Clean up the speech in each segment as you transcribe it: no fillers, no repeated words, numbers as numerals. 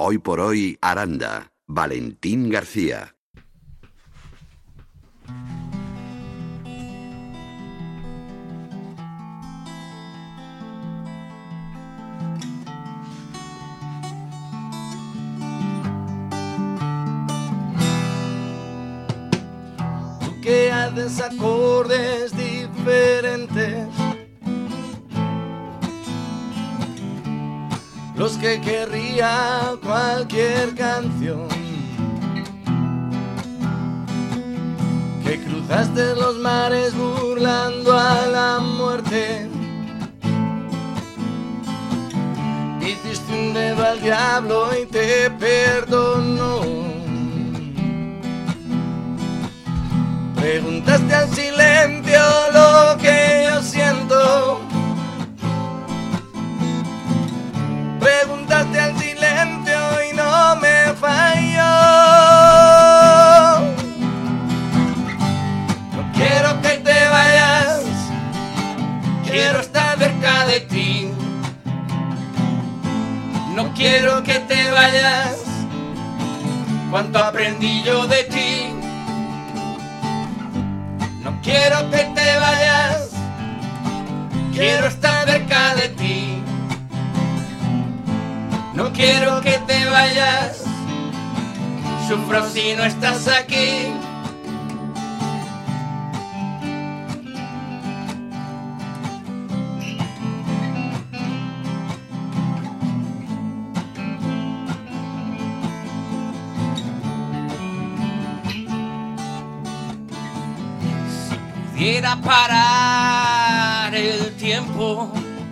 Hoy por hoy, Aranda. Valentín García. Tú que haces acordes diferentes, los que querría cualquier canción, que cruzaste los mares burlando a la muerte, hiciste un dedo al diablo y te perdonó. Preguntaste al silencio lo que yo siento. Preguntaste al silencio y no me falló. No quiero que te vayas, quiero estar cerca de ti. No quiero que te vayas, cuánto aprendí yo de ti. No quiero que te vayas, quiero estar cerca de ti. No quiero que te vayas, sufro si no estás aquí. Si pudiera parar el tiempo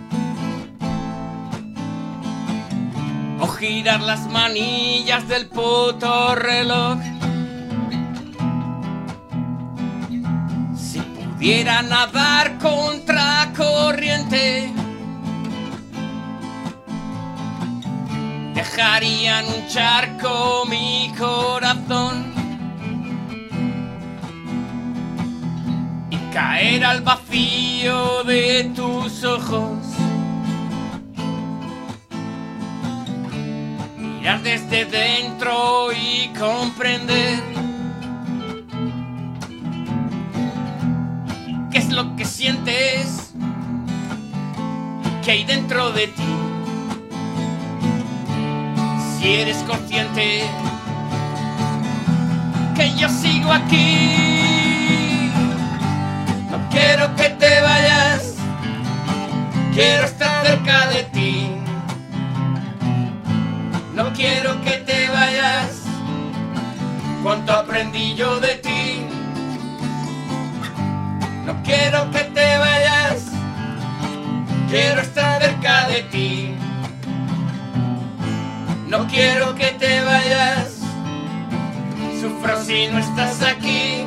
o girar las manillas del puto reloj, si pudiera nadar contra corriente, dejaría en un charco mi corazón y caer al vacío de tus ojos. Mirar desde dentro y comprender qué es lo que sientes, qué hay dentro de ti. Si eres consciente que yo sigo aquí. No quiero que te vayas, quiero estar cerca de ti. No quiero que te vayas, cuánto aprendí yo de ti. No quiero que te vayas, quiero estar cerca de ti. No quiero que te vayas, sufro si no estás aquí.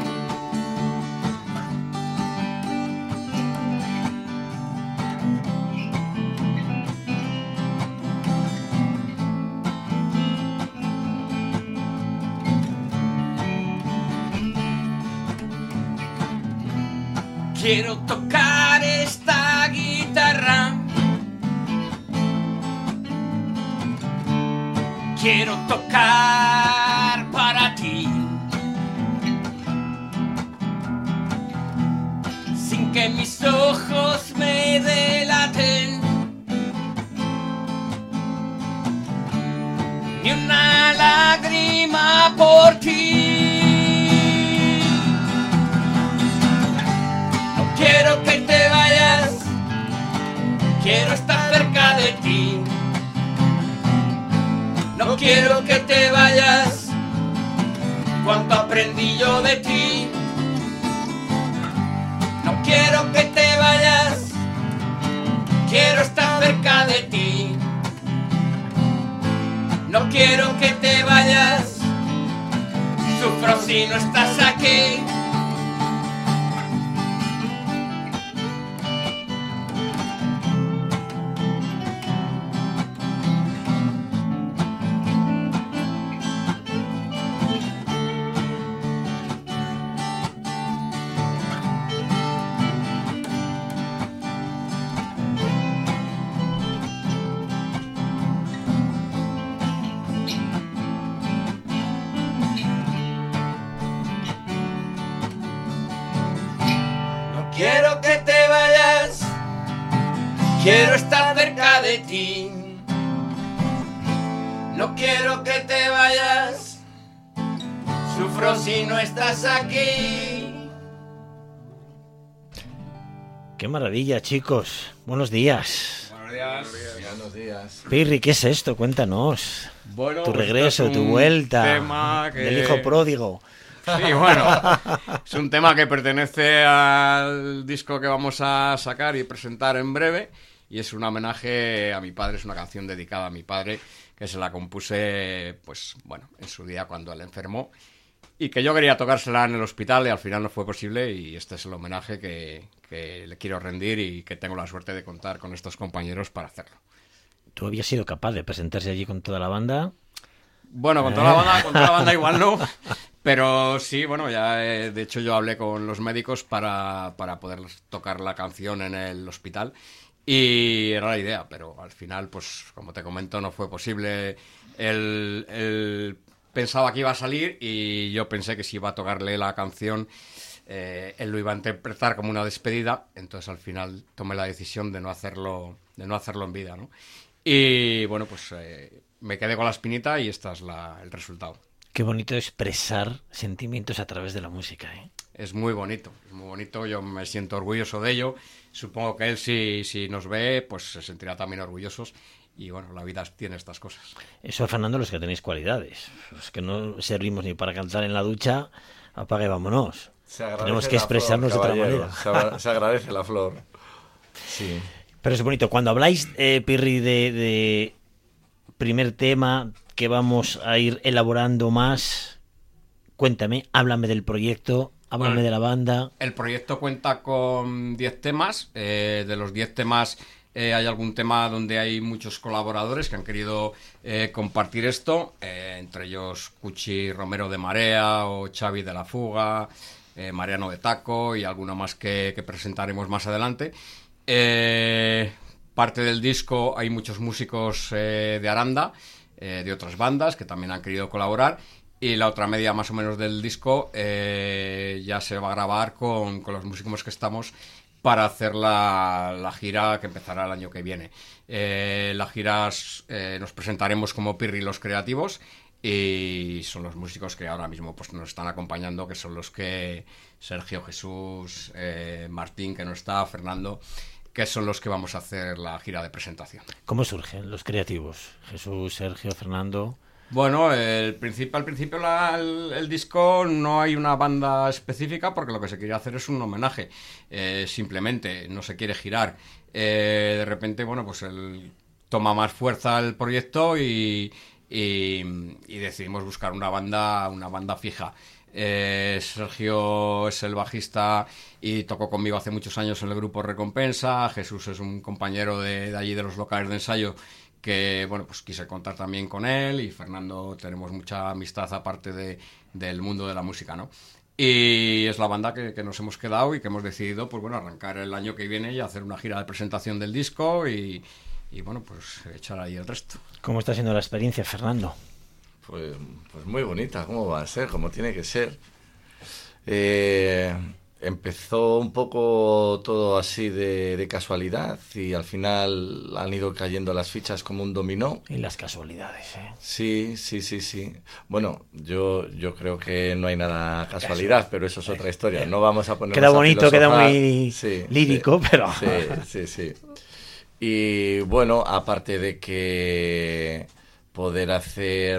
Quiero tocar esta guitarra, quiero tocar para ti, sin que mis ojos me delaten, ni una lágrima por ti. Quiero que te vayas, quiero estar cerca de ti. No quiero que te vayas, cuánto aprendí yo de ti. No quiero que te vayas, quiero estar cerca de ti. No quiero que te vayas, sufro si no estás aquí. quiero que te vayas, quiero estar cerca de ti. No quiero que te vayas, sufro si no estás aquí. ¡Qué maravilla, chicos! Buenos días. Buenos días. Buenos días. Pirri, ¿qué es esto? Cuéntanos. Bueno, Tu pues regreso, esto es tu un vuelta, tema que... del hijo pródigo. Sí, bueno, es un tema que pertenece al disco que vamos a sacar y presentar en breve, y es un homenaje a mi padre, es una canción dedicada a mi padre, que se la compuse, pues bueno, en su día cuando él enfermó, y que yo quería tocársela en el hospital y al final no fue posible, y este es el homenaje que le quiero rendir y que tengo la suerte de contar con estos compañeros para hacerlo. ¿Tú habías sido capaz de presentarse allí con toda la banda? Bueno, con toda la banda igual no, pero sí, bueno, ya de hecho yo hablé con los médicos para poder tocar la canción en el hospital y era la idea, pero al final, pues como te comento, no fue posible. Él pensaba que iba a salir y yo pensé que si iba a tocarle la canción, él lo iba a interpretar como una despedida, entonces al final tomé la decisión de no hacerlo en vida, ¿no? Y bueno, pues me quedé con la espinita y esta es el resultado. Qué bonito expresar sentimientos a través de la música, ¿eh? Es muy bonito, yo me siento orgulloso de ello. Supongo que él si nos ve, pues se sentirá también orgullosos. Y bueno, la vida tiene estas cosas. Eso, Fernando, los que tenéis cualidades. Los que no servimos ni para cantar en la ducha, apaga y vámonos. Tenemos que expresarnos de otra manera. Se agradece la flor. Sí. Pero es bonito. Cuando habláis, Pirri, de primer tema que vamos a ir elaborando más, cuéntame, háblame del proyecto, háblame de la banda. El proyecto cuenta con 10 temas. De los 10 temas hay algún tema donde hay muchos colaboradores que han querido compartir esto, entre ellos Cuchi Romero de Marea o Xavi de la Fuga, Mariano de Taco y alguno más que presentaremos más adelante. Parte del disco hay muchos músicos de Aranda, de otras bandas que también han querido colaborar, y la otra media más o menos del disco ya se va a grabar con los músicos que estamos para hacer la gira que empezará el año que viene. La gira nos presentaremos como Pirri los Creativos y son los músicos que ahora mismo pues nos están acompañando, que son los que Sergio, Jesús, Martín, que no está, Fernando, que son los que vamos a hacer la gira de presentación. ¿Cómo surgen los creativos? Jesús, Sergio, Fernando. Bueno, al principio el disco no hay una banda específica porque lo que se quería hacer es un homenaje. Simplemente no se quiere girar. De repente, bueno, pues toma más fuerza el proyecto y decidimos buscar una banda fija. Sergio es el bajista y tocó conmigo hace muchos años en el grupo Recompensa. Jesús es un compañero de allí de los locales de ensayo que, bueno, pues quise contar también con él, y Fernando tenemos mucha amistad aparte del mundo de la música, ¿no? Y es la banda que nos hemos quedado y que hemos decidido, pues bueno, arrancar el año que viene y hacer una gira de presentación del disco y bueno, pues echar ahí el resto. ¿Cómo está siendo la experiencia, Fernando? Pues muy bonita, ¿cómo va a ser? Como tiene que ser. Empezó un poco todo así de casualidad y al final han ido cayendo las fichas como un dominó. Y las casualidades, ¿eh? Sí. Bueno, yo creo que no hay nada casualidad, pero eso es otra historia. No vamos a poner. Queda bonito, queda muy lírico, pero... Sí. Y bueno, aparte de que poder hacer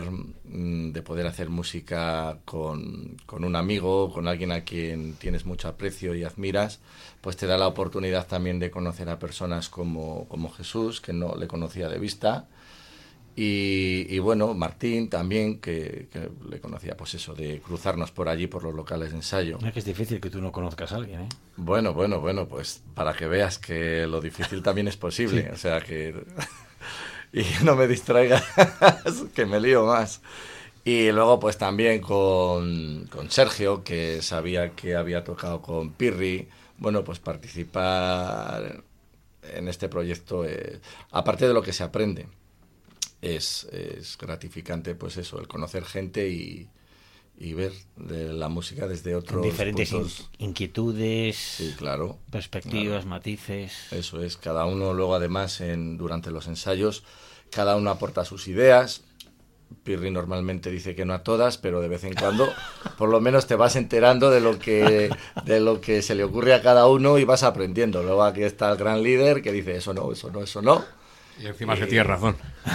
música con un amigo, con alguien a quien tienes mucho aprecio y admiras, pues te da la oportunidad también de conocer a personas como Jesús, que no le conocía de vista, y bueno, Martín también, que le conocía, pues eso, de cruzarnos por allí, por los locales de ensayo. Es que es difícil que tú no conozcas a alguien, ¿eh? Bueno, pues para que veas que lo difícil también es posible, sí. O sea que... y no me distraigas, que me lío más. Y luego pues también con Sergio, que sabía que había tocado con Pirri, bueno, pues participar en este proyecto, aparte de lo que se aprende, es gratificante, pues eso, el conocer gente y y ver de la música desde otros Con diferentes puntos. inquietudes, Sí, claro. perspectivas, Claro. matices. Eso es, cada uno luego además durante los ensayos, cada uno aporta sus ideas. Pirri normalmente dice que no a todas, pero de vez en cuando por lo menos te vas enterando de lo que se le ocurre a cada uno y vas aprendiendo. Luego aquí está el gran líder que dice eso no, eso no, eso no. Y encima es que tienes razón.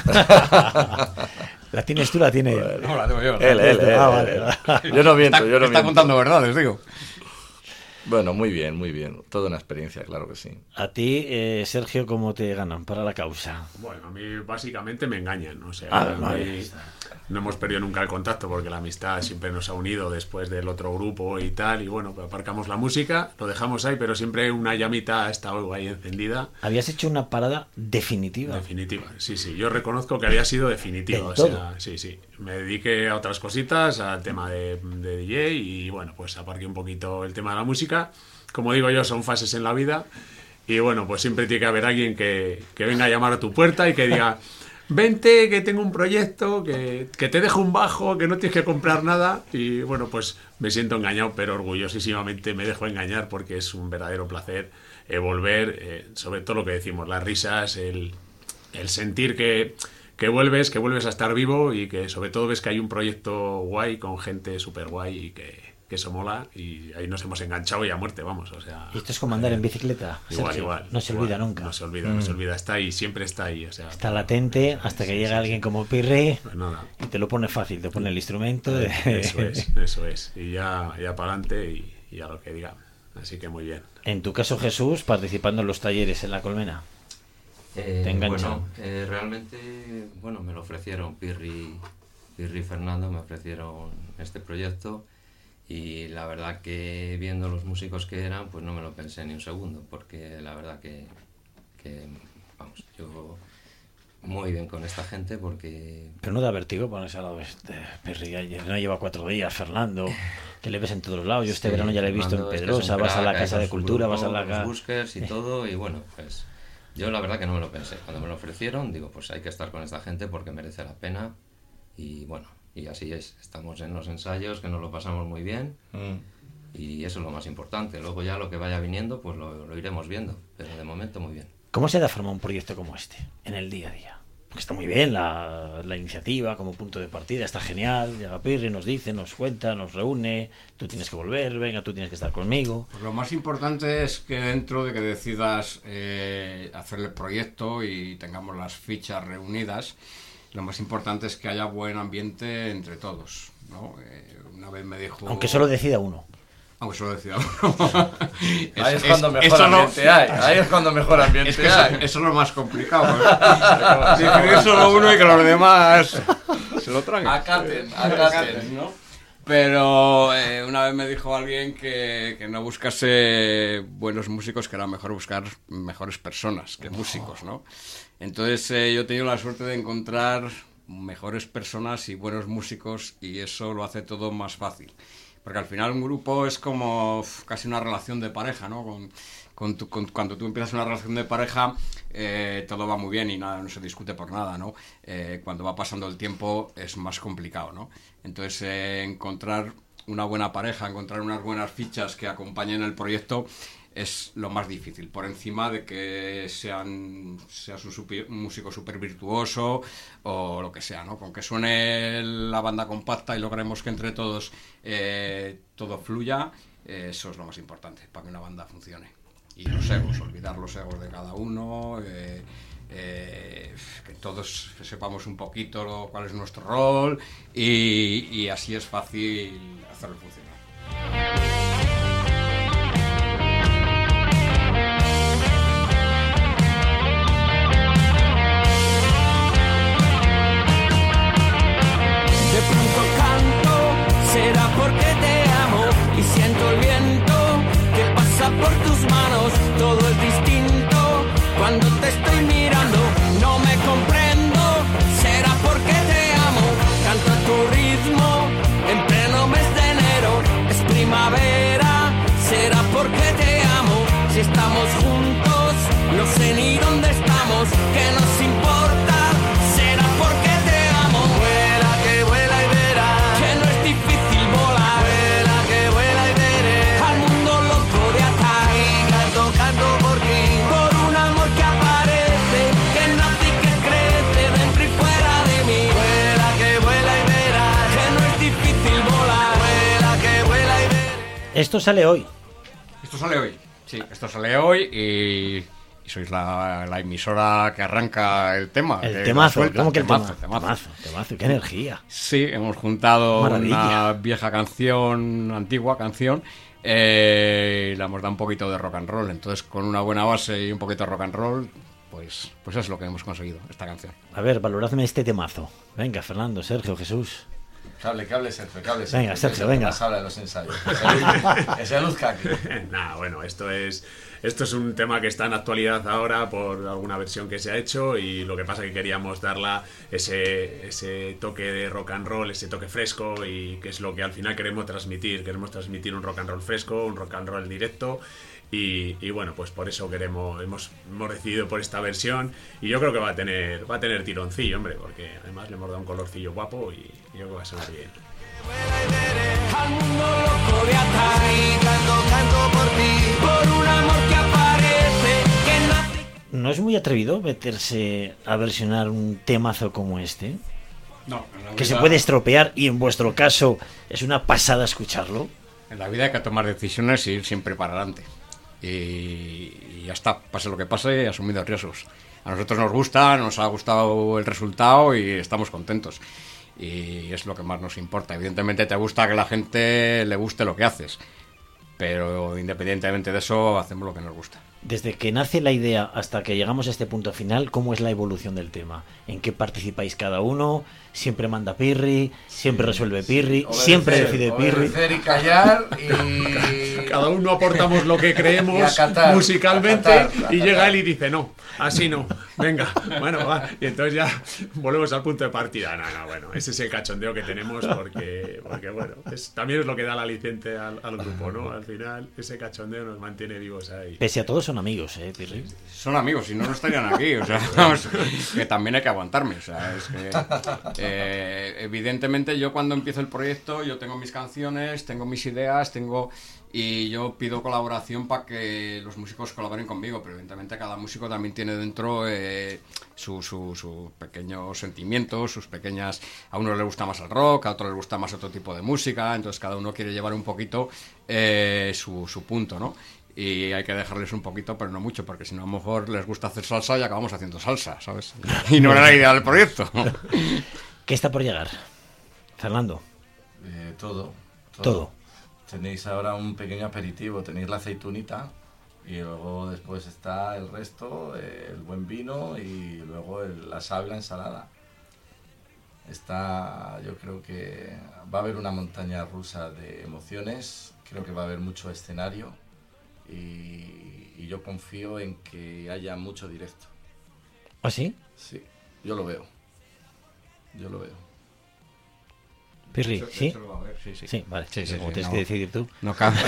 ¿La tienes tú, la tiene él? No, la tengo yo. Él. Vale. Yo no miento, yo no Está miento. contando verdades, digo. Bueno, muy bien, muy bien. Toda una experiencia, claro que sí. A ti, Sergio, ¿cómo te ganan para la causa? Bueno, a mí básicamente me engañan, o sea, vale. no hemos perdido nunca el contacto porque la amistad siempre nos ha unido después del otro grupo y tal, y bueno, pues aparcamos la música, lo dejamos ahí, pero siempre una llamita ha estado ahí encendida. Habías hecho una parada definitiva. Definitiva, sí, yo reconozco que había sido definitiva, Del o todo. sea, sí, me dediqué a otras cositas, al tema de DJ y bueno, pues aparqué un poquito el tema de la música. Como digo yo, son fases en la vida y bueno, pues siempre tiene que haber alguien que venga a llamar a tu puerta y que diga: vente, que tengo un proyecto, que te dejo un bajo, que no tienes que comprar nada. Y bueno, pues me siento engañado, pero orgullosísimamente me dejo engañar porque es un verdadero placer volver, sobre todo lo que decimos, las risas, el sentir que vuelves a estar vivo y que sobre todo ves que hay un proyecto guay con gente súper guay y que eso mola, y ahí nos hemos enganchado y a muerte, vamos, o sea... ¿Y esto es como andar en bicicleta? Sergio? Igual. No se olvida nunca. No se olvida, está ahí, siempre está ahí, o sea... Está latente hasta que llega alguien como Pirri Pues nada. y te lo pone fácil, te pone el instrumento. Eso es. Y ya para adelante y a lo que diga. Así que muy bien. En tu caso, Jesús, participando en los talleres en La Colmena. ¿Te enganchan? Bueno, realmente, bueno, me lo ofrecieron Pirri y Fernando, me ofrecieron este proyecto. Y la verdad que viendo los músicos que eran, pues no me lo pensé ni un segundo, porque la verdad que vamos, yo muy bien con esta gente porque... Pero no da vértigo ponerse al lado de Pirri. No lleva 4 días, Fernando, que le ves en todos lados. Yo este verano ya le he visto en Fernando es que Pedrosa, es un vas a la crack, Casa de con su Cultura, grupo, vas a la los casa... Buskers y todo, y bueno, pues yo la verdad que no me lo pensé. Cuando me lo ofrecieron, digo, pues hay que estar con esta gente porque merece la pena. Y bueno, y así es. Estamos en los ensayos, que nos lo pasamos muy bien. Y eso es lo más importante. Luego ya lo que vaya viniendo, pues lo iremos viendo. Pero de momento muy bien. ¿Cómo se da forma un proyecto como este en el día a día? Porque está muy bien la iniciativa como punto de partida, está genial. Llega Pirri, nos dice, nos cuenta, nos reúne. Tú tienes que volver, venga, tú tienes que estar conmigo. Pues lo más importante es que dentro de que decidas hacer el proyecto y tengamos las fichas reunidas, lo más importante es que haya buen ambiente entre todos, ¿no? Una vez me dijo... Aunque solo decida uno. Aunque solo decida uno. Ahí es cuando mejor ambiente hay. Ahí es cuando mejor ambiente Es que hay. eso es lo más complicado. Decidir solo uno y que los demás se lo traguen. Acaten. ¿no? Pero una vez me dijo alguien que no buscase buenos músicos, que era mejor buscar mejores personas que músicos, ¿no? Entonces yo he tenido la suerte de encontrar mejores personas y buenos músicos, y eso lo hace todo más fácil. Porque al final un grupo es como casi una relación de pareja, ¿no? Cuando tú empiezas una relación de pareja, todo va muy bien y nada, no se discute por nada, ¿no? Cuando va pasando el tiempo es más complicado, ¿no? Entonces encontrar una buena pareja, encontrar unas buenas fichas que acompañen el proyecto es lo más difícil, por encima de que seas un músico súper virtuoso o lo que sea, ¿no? Con que suene la banda compacta y logremos que entre todos todo fluya, eso es lo más importante para que una banda funcione. Y los egos, olvidar los egos de cada uno, que todos sepamos un poquito cuál es nuestro rol y así es fácil hacerlo funcionar. De pronto canto, será porque te amo y siento el viento que pasa por tus manos. Todo es distinto cuando te estoy mirando. No me comprendo, será porque te amo. Canto a tu ritmo en pleno mes de enero. Es primavera, será porque te amo. Si estamos juntos, no sé ni dónde estamos. ¿Qué nos importa? Será porque te amo. Vuela que vuela y verás que no es difícil Esto sale hoy. Esto sale hoy. Sí, esto sale hoy y sois la emisora que arranca el tema. El temazo, suelta, ¿cómo que el temazo? Temazo, qué energía. Sí, hemos juntado Maravilla. una vieja canción, antigua canción, y le hemos dado un poquito de rock and roll. Entonces, con una buena base y un poquito de rock and roll, pues es lo que hemos conseguido, esta canción. A ver, valoradme este temazo. Venga, Fernando, Sergio, Jesús. Que hable, Sergio, que hable. Venga, Sergio, que es el venga. que más habla de los ensayos. Que se luzca aquí. Nah, bueno, esto es un tema que está en actualidad ahora por alguna versión que se ha hecho, y lo que pasa es que queríamos darla ese toque de rock and roll, ese toque fresco, y que es lo que al final queremos transmitir. Queremos transmitir un rock and roll fresco, un rock and roll directo. Y bueno, pues por eso hemos decidido por esta versión, y yo creo que va a tener tironcillo, hombre, porque además le hemos dado un colorcillo guapo y yo creo que va a sonar bien. Al mundo loco de Atari, canto por ti, por un amor que aparece, que nace. ¿No es muy atrevido meterse a versionar un temazo como este? No, Que se puede estropear, y en vuestro caso es una pasada escucharlo. En la vida hay que tomar decisiones y ir siempre para adelante. Y ya está, pase lo que pase, asumidos riesgos. A nosotros nos gusta, nos ha gustado el resultado y estamos contentos. Y es lo que más nos importa. Evidentemente te gusta que la gente le guste lo que haces, pero independientemente de eso, hacemos lo que nos gusta. Desde que nace la idea hasta que llegamos a este punto final, ¿cómo es la evolución del tema? ¿En qué participáis cada uno? ¿Siempre manda Pirri? ¿Siempre resuelve Pirri? ¿Siempre decide Pirri? Obedecer y callar y... Cada uno aportamos lo que Y creemos acatar, musicalmente, acatar. y llega él y dice no, así no, venga, bueno, va. Y entonces ya volvemos al punto de partida. No, bueno, ese es el cachondeo que tenemos porque bueno, también es lo que da el aliciente al grupo, ¿no? Al final ese cachondeo nos mantiene vivos ahí. Pese a todo son amigos, Pirri. Son amigos, si no, no estarían aquí. O sea, vamos, que también hay que aguantarme. O sea, es que evidentemente yo cuando empiezo el proyecto, yo tengo mis canciones, tengo mis ideas, y yo pido colaboración para que los músicos colaboren conmigo, pero evidentemente cada músico también tiene dentro sus pequeños sentimientos, sus pequeñas... A uno le gusta más el rock, a otro le gusta más otro tipo de música, entonces cada uno quiere llevar un poquito su punto, ¿no? Y hay que dejarles un poquito, pero no mucho, porque si no a lo mejor les gusta hacer salsa y acabamos haciendo salsa, ¿sabes? Y no era la idea del proyecto. ¿Qué está por llegar? Fernando. Todo. Tenéis ahora un pequeño aperitivo, tenéis la aceitunita, y luego después está el resto, el buen vino, y luego la sal y la ensalada. Yo creo que va a haber una montaña rusa de emociones, creo que va a haber mucho escenario, y yo confío en que haya mucho directo. ¿Ah, sí? Sí, yo lo veo. Pirri, ¿sí? Eso lo va a ver, sí. Sí, vale. Sí, Como sí, tienes no. que decidir tú. No cabe.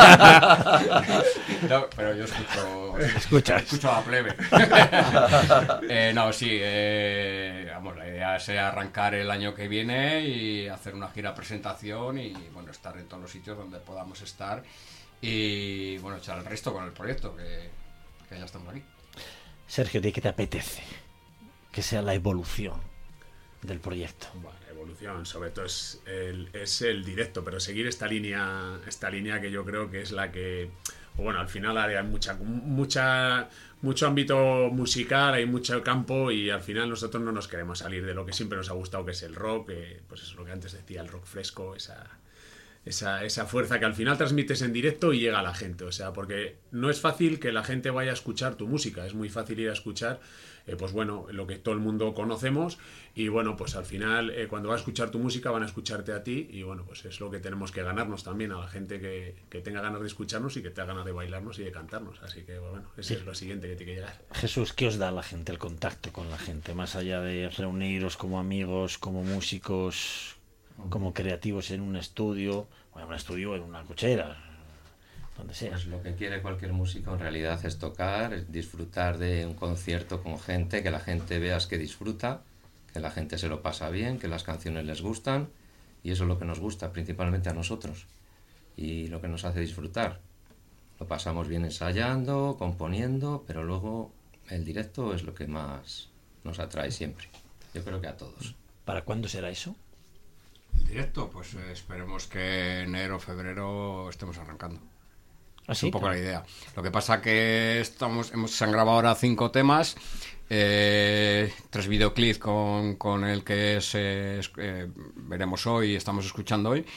No, pero yo escucho a la plebe. No, sí. Vamos, la idea es arrancar el año que viene y hacer una gira presentación y, bueno, estar en todos los sitios donde podamos estar y, bueno, echar el resto con el proyecto, que ya estamos aquí. Sergio, ¿de qué te apetece que sea la evolución del proyecto? Bueno, evolución, sobre todo es el directo, pero seguir esta línea que yo creo que es la que, bueno, al final hay mucho ámbito musical, hay mucho campo, y al final nosotros no nos queremos salir de lo que siempre nos ha gustado, que es el rock, pues es lo que antes decía, el rock fresco, esa fuerza que al final transmites en directo y llega a la gente. O sea, porque no es fácil que la gente vaya a escuchar tu música, es muy fácil ir a escuchar pues bueno, lo que todo el mundo conocemos, y bueno, pues al final cuando va a escuchar tu música van a escucharte a ti, y bueno, pues es lo que tenemos que ganarnos también, a la gente que tenga ganas de escucharnos y que tenga ganas de bailarnos y de cantarnos. Así que bueno, eso es lo siguiente que tiene que llegar. Jesús, ¿qué os da a la gente, el contacto con la gente? Más allá de reuniros como amigos, como músicos, como creativos en un estudio, o en una cochera, donde sea. Pues lo que quiere cualquier músico en realidad es tocar, es disfrutar de un concierto con gente, que la gente veas que disfruta, que la gente se lo pasa bien, que las canciones les gustan, y eso es lo que nos gusta principalmente a nosotros y lo que nos hace disfrutar. Lo pasamos bien ensayando, componiendo, pero luego el directo es lo que más nos atrae siempre. Yo creo que a todos. ¿Para cuándo será eso? El directo, pues esperemos que enero, febrero estemos arrancando. ¿Ah, Es sí? un poco la idea. Lo que pasa que se han grabado ahora 5 temas, 3 videoclips con el que veremos hoy, estamos escuchando hoy,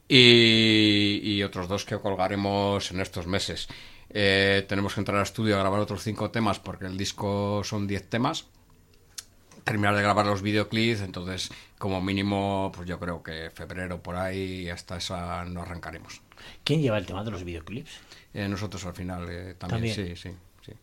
y otros 2 que colgaremos en estos meses. Tenemos que entrar al estudio a grabar otros 5 temas porque el disco son 10 temas. Terminar de grabar los videoclips, entonces como mínimo pues yo creo que febrero por ahí hasta esa no arrancaremos. ¿Quién lleva el tema de los videoclips? Nosotros al final ¿También? sí,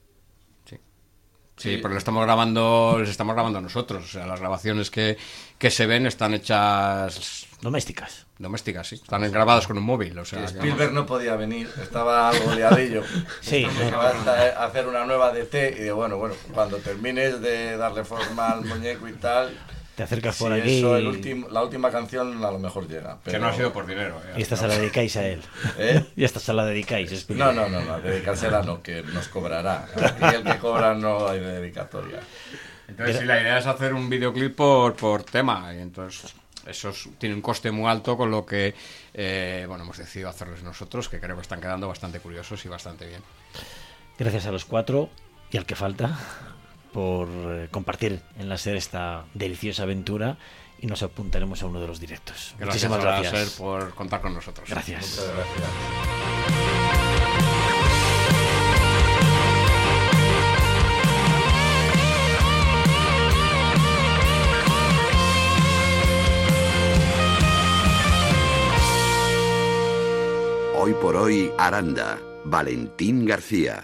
pero les estamos grabando nosotros, o sea, las grabaciones que se ven están hechas Domésticas. domésticas, sí, están grabadas con un móvil, o sea, que Spielberg no podía venir, estaba algo liadillo. Sí, Me vas a hacer una nueva DT y digo, bueno, cuando termines de darle forma al muñeco y tal, te acercas si por aquí eso, la última canción a lo mejor llega. que no ha sido por dinero. y esta se la dedicáis a él. ¿Eh? Y esta se la dedicáis. No, dedicársela no, que nos cobrará. Aquí el que cobra no hay dedicatoria. Entonces, sí, la idea es hacer un videoclip por tema, y entonces eso tiene un coste muy alto, con lo que hemos decidido hacerlos nosotros, que creo que están quedando bastante curiosos y bastante bien. Gracias a los 4 y al que falta por compartir en la SER esta deliciosa aventura, y nos apuntaremos a uno de los directos. Gracias Muchísimas a la gracias. SER por contar con nosotros. Gracias. Muchas gracias. Hoy por hoy, Aranda. Valentín García.